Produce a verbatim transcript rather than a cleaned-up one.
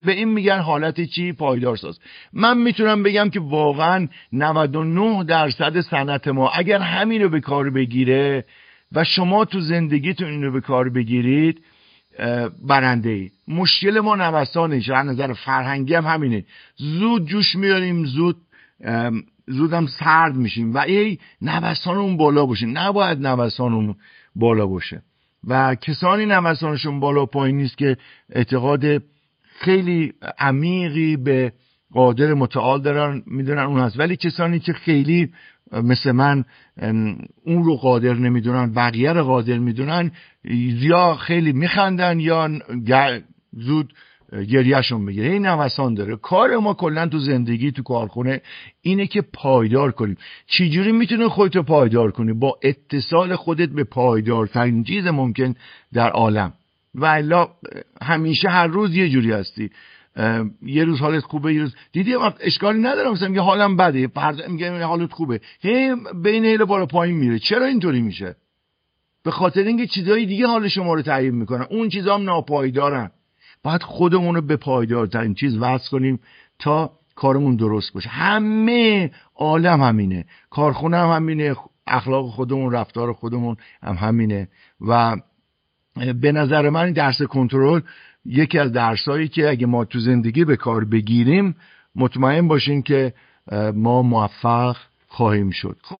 به این میگن حالت چی؟ پایدارساز. من میتونم بگم که واقعا نود و نه درصد صنعت ما اگر همین رو به کار بگیره و شما تو زندگیتون اینو به کار بگیرید برنده اید. مشکل ما نوسانش از نظر فرهنگی هم همینه، زود جوش میاریم، زود زود هم سرد میشیم و ای نوسانمون بالا باشه. نباید نوسانمون بالا باشه و کسانی نوسانشون بالا پایین نیست که اعتقاد خیلی عمیقی به قادر متعال دارن، میدونن اون هست، ولی کسانی که خیلی مثل من اون رو قادر نمیدونن، بقیه رو قادر میدونن، یا خیلی میخندن یا زود گریهشون بگیره. این نوسان داره. کار ما کلا تو زندگی، تو کارخونه اینه که پایدار کنیم. چجوری میتونی خودتو پایدار کنی؟ با اتصال خودت به پایدارترین چیز ممکن در عالم. و الا همیشه هر روز یه جوری هستی. یه روز حالت خوبه، یه روز دیدی اشکالی نداره، مثلا میگه حالم بده، فردا میگه حالت خوبه، هی بین هیل بالا پایین میره. چرا اینطوری میشه؟ به خاطر اینکه چیزای دیگه حال شما رو تعیین میکنن، اون چیزا هم ناپایدارن. باید خودمون رو به پایدارترین چیز وصل کنیم تا کارمون درست باشه. همه عالم همینه، کارخونه هم همینه، اخلاق خودمون، رفتار خودمون هم همینه. و به نظر من درس کنترل یکی از درسایی که اگه ما تو زندگی به کار بگیریم مطمئن باشین که ما موفق خواهیم شد.